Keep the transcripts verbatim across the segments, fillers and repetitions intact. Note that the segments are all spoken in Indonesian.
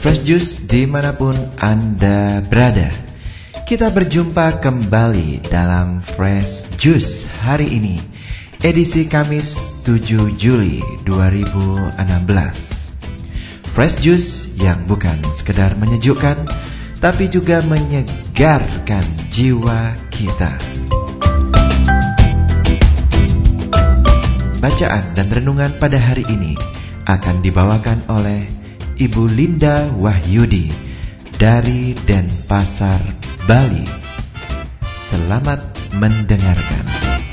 Fresh Juice dimanapun Anda berada, kita berjumpa kembali dalam Fresh Juice hari ini, edisi Kamis tujuh Juli dua ribu enam belas. Fresh Juice yang bukan sekedar menyejukkan, tapi juga menyegarkan jiwa kita. Bacaan dan renungan pada hari ini akan dibawakan oleh Ibu Linda Wahyudi dari Denpasar, Bali. Selamat mendengarkan.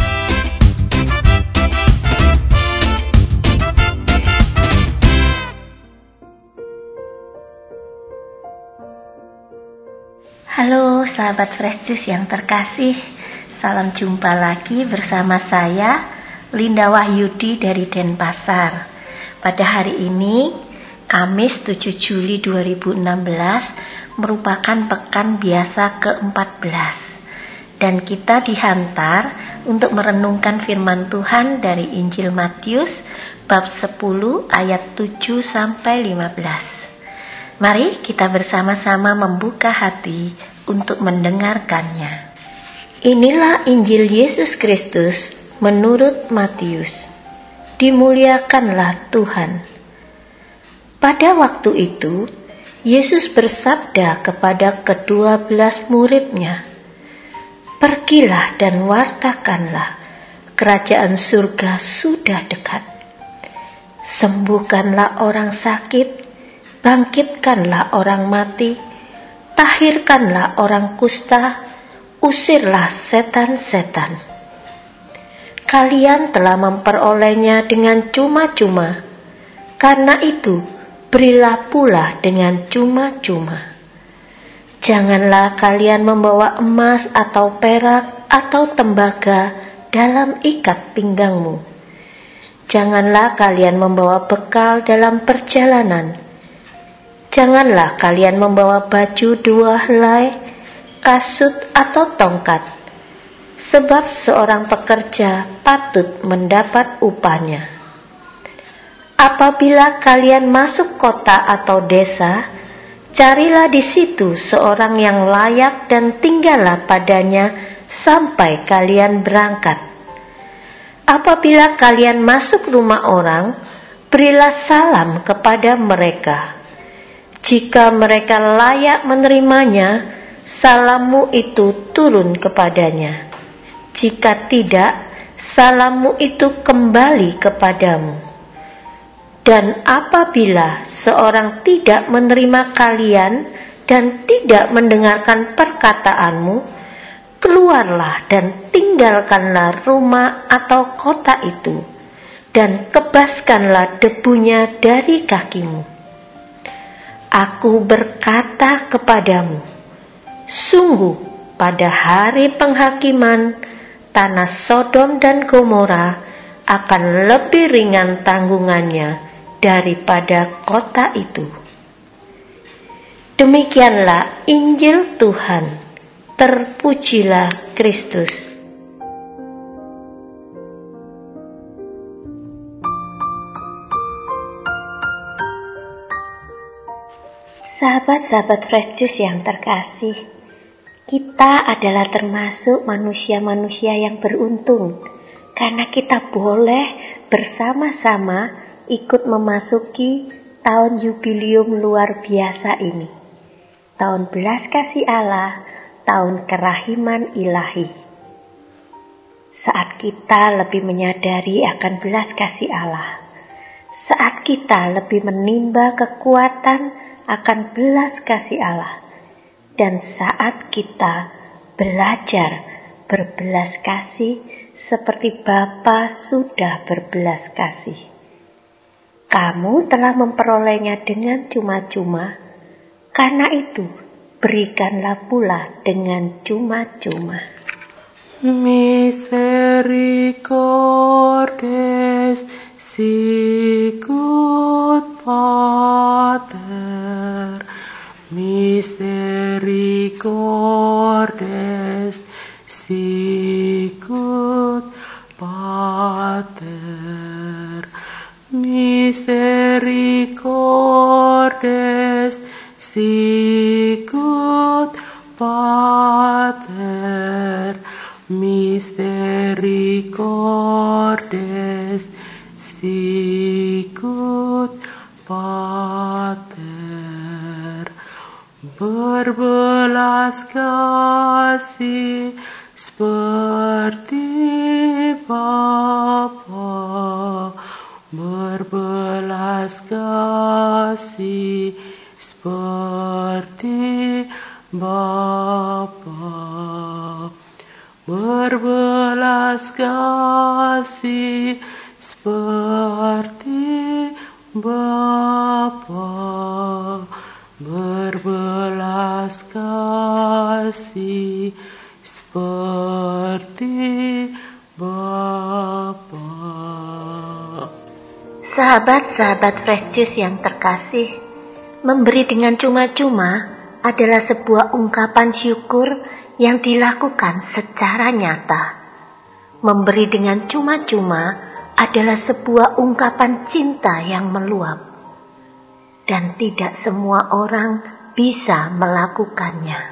Halo sahabat Fresh Juice yang terkasih, salam jumpa lagi bersama saya Linda Wahyudi dari Denpasar. Pada hari ini Kamis tujuh Juli dua ribu enam belas merupakan pekan biasa keempat belas, dan kita dihantar untuk merenungkan firman Tuhan dari Injil Matius bab sepuluh ayat tujuh sampai lima belas. Mari kita bersama-sama membuka hati untuk mendengarkannya. Inilah Injil Yesus Kristus menurut Matius. Dimuliakanlah Tuhan. Pada waktu itu, Yesus bersabda kepada kedua belas murid-Nya, "Pergilah dan wartakanlah, kerajaan surga sudah dekat. Sembuhkanlah orang sakit, bangkitkanlah orang mati, tahirkanlah orang kusta, usirlah setan-setan. Kalian telah memperolehnya dengan cuma-cuma, karena itu berilah pula dengan cuma-cuma. Janganlah kalian membawa emas atau perak atau tembaga dalam ikat pinggangmu. Janganlah kalian membawa bekal dalam perjalanan. Janganlah kalian membawa baju dua helai, kasut atau tongkat, sebab seorang pekerja patut mendapat upahnya. Apabila kalian masuk kota atau desa, carilah di situ seorang yang layak dan tinggallah padanya sampai kalian berangkat. Apabila kalian masuk rumah orang, berilah salam kepada mereka. Jika mereka layak menerimanya, salammu itu turun kepadanya. Jika tidak, salammu itu kembali kepadamu. Dan apabila seorang tidak menerima kalian dan tidak mendengarkan perkataanmu, keluarlah dan tinggalkanlah rumah atau kota itu, dan kebaskanlah debunya dari kakimu. Aku berkata kepadamu, sungguh pada hari penghakiman, tanah Sodom dan Gomora akan lebih ringan tanggungannya daripada kota itu. Demikianlah Injil Tuhan. Terpujilah Kristus. Sahabat-sahabat Fresh Juice yang terkasih, kita adalah termasuk manusia-manusia yang beruntung, karena kita boleh bersama-sama ikut memasuki tahun jubilium luar biasa ini. Tahun belas kasih Allah, tahun kerahiman ilahi. Saat kita lebih menyadari akan belas kasih Allah, saat kita lebih menimba kekuatan akan belas kasih Allah, dan saat kita belajar berbelas kasih seperti Bapa sudah berbelas kasih. Kamu telah memperolehnya dengan cuma-cuma, karena itu berikanlah pula dengan cuma-cuma. Misericordes sicut Pater, misericordes sicut Pater, misericordes sicut Pater misericordes, sicut Pater. Berbelas kasih seperti Bapa, berbelas kasih seperti Bapa, berbelas kasih seperti Bapa, berbelas kasih seperti Bapa. Sahabat-sahabat Fresh Juice yang terkasih, memberi dengan cuma-cuma adalah sebuah ungkapan syukur yang dilakukan secara nyata. Memberi dengan cuma-cuma adalah sebuah ungkapan cinta yang meluap, dan tidak semua orang bisa melakukannya.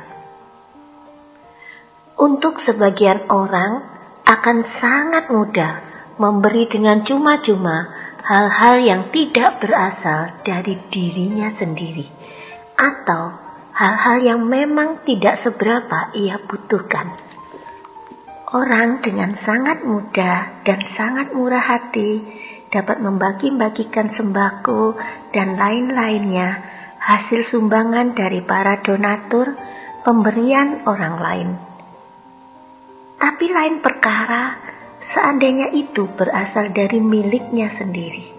Untuk sebagian orang akan sangat mudah memberi dengan cuma-cuma hal-hal yang tidak berasal dari dirinya sendiri, atau hal-hal yang memang tidak seberapa ia butuhkan. Orang dengan sangat mudah dan sangat murah hati dapat membagi-bagikan sembako dan lain-lainnya, hasil sumbangan dari para donatur, pemberian orang lain. Tapi lain perkara seandainya itu berasal dari miliknya sendiri.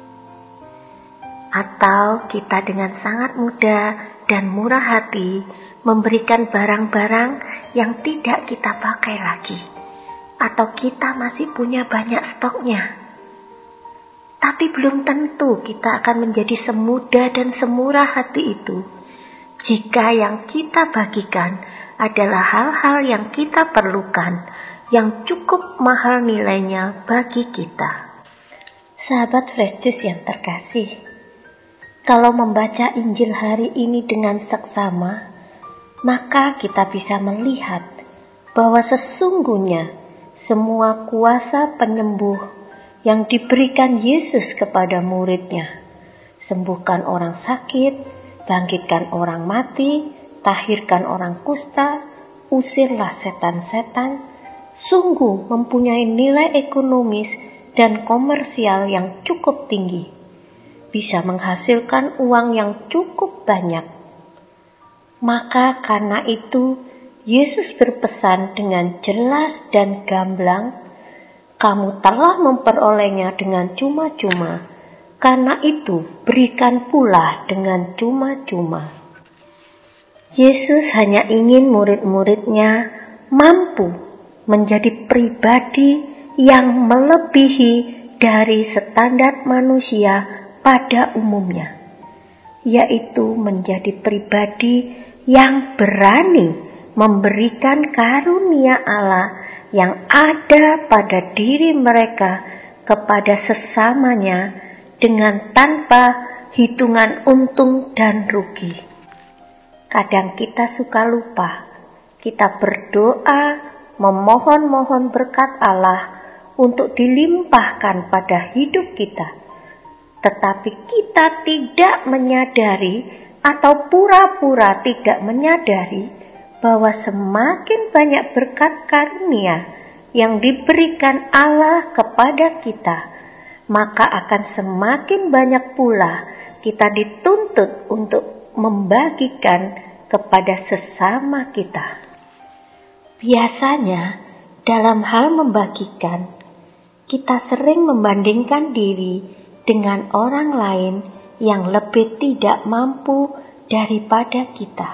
Atau kita dengan sangat mudah dan murah hati memberikan barang-barang yang tidak kita pakai lagi, atau kita masih punya banyak stoknya. Tapi belum tentu kita akan menjadi semudah dan semurah hati itu jika yang kita bagikan adalah hal-hal yang kita perlukan, yang cukup mahal nilainya bagi kita. Sahabat Fresh Juice yang terkasih, kalau membaca Injil hari ini dengan seksama, maka kita bisa melihat bahwa sesungguhnya semua kuasa penyembuh yang diberikan Yesus kepada muridnya, sembuhkan orang sakit, bangkitkan orang mati, tahirkan orang kusta, usirlah setan-setan, sungguh mempunyai nilai ekonomis dan komersial yang cukup tinggi, bisa menghasilkan uang yang cukup banyak. Maka karena itu Yesus berpesan dengan jelas dan gamblang, kamu telah memperolehnya dengan cuma-cuma, karena itu berikan pula dengan cuma-cuma. Yesus hanya ingin murid-muridnya mampu menjadi pribadi yang melebihi dari standar manusia pada umumnya, yaitu menjadi pribadi yang berani memberikan karunia Allah yang ada pada diri mereka kepada sesamanya dengan tanpa hitungan untung dan rugi. Kadang kita suka lupa, kita berdoa memohon-mohon berkat Allah untuk dilimpahkan pada hidup kita, tetapi kita tidak menyadari atau pura-pura tidak menyadari bahwa semakin banyak berkat karunia yang diberikan Allah kepada kita, maka akan semakin banyak pula kita dituntut untuk membagikan kepada sesama kita. Biasanya dalam hal membagikan, kita sering membandingkan diri dengan orang lain yang lebih tidak mampu daripada kita.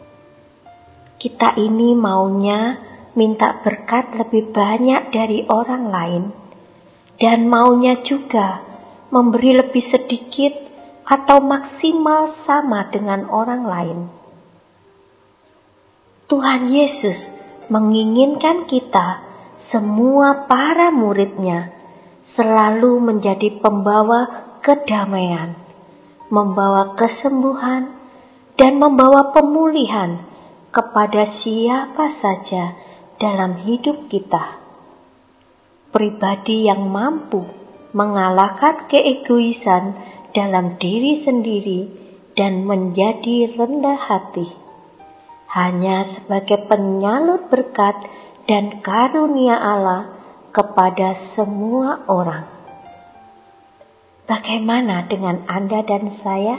Kita ini maunya minta berkat lebih banyak dari orang lain, dan maunya juga memberi lebih sedikit atau maksimal sama dengan orang lain. Tuhan Yesus menginginkan kita, semua para muridnya, selalu menjadi pembawa kedamaian, membawa kesembuhan, dan membawa pemulihan kepada siapa saja dalam hidup kita. Pribadi yang mampu mengalahkan keegoisan dalam diri sendiri dan menjadi rendah hati, hanya sebagai penyalur berkat dan karunia Allah kepada semua orang. Bagaimana dengan Anda dan saya?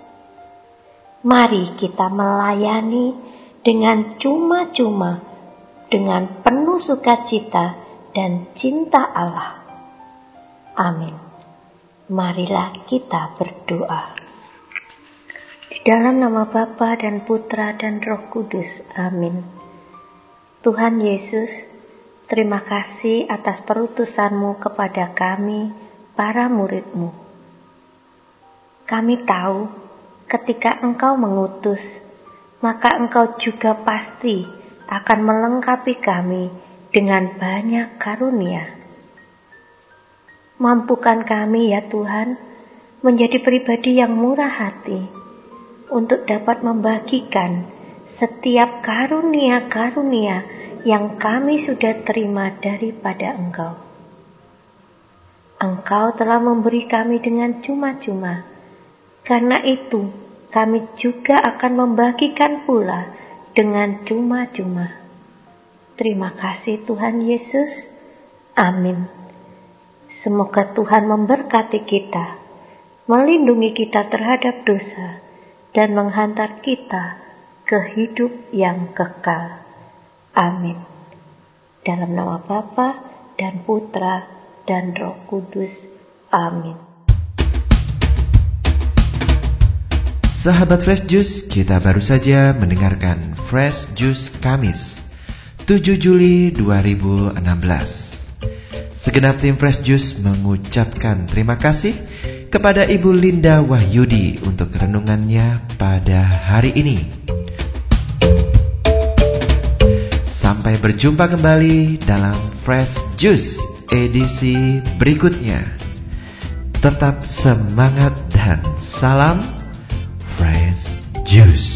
Mari kita melayani dengan cuma-cuma, dengan penuh sukacita dan cinta Allah. Amin. Marilah kita berdoa. Di dalam nama Bapa dan Putra dan Roh Kudus. Amin. Tuhan Yesus, terima kasih atas perutusan-Mu kepada kami, para murid-Mu. Kami tahu ketika Engkau mengutus, maka Engkau juga pasti akan melengkapi kami dengan banyak karunia. Mampukan kami ya Tuhan, menjadi pribadi yang murah hati, untuk dapat membagikan setiap karunia-karunia yang kami sudah terima daripada Engkau. Engkau telah memberi kami dengan cuma-cuma, karena itu kami juga akan membagikan pula dengan cuma-cuma. Terima kasih Tuhan Yesus. Amin. Semoga Tuhan memberkati kita, melindungi kita terhadap dosa, dan menghantar kita ke hidup yang kekal. Amin. Dalam nama Bapa dan Putra dan Roh Kudus. Amin. Sahabat Fresh Juice, kita baru saja mendengarkan Fresh Juice Kamis tujuh Juli dua ribu enam belas. Segenap tim Fresh Juice mengucapkan terima kasih kepada Ibu Linda Wahyudi untuk renungannya pada hari ini. Sampai berjumpa kembali dalam Fresh Juice edisi berikutnya. Tetap semangat dan salam Fresh Juice.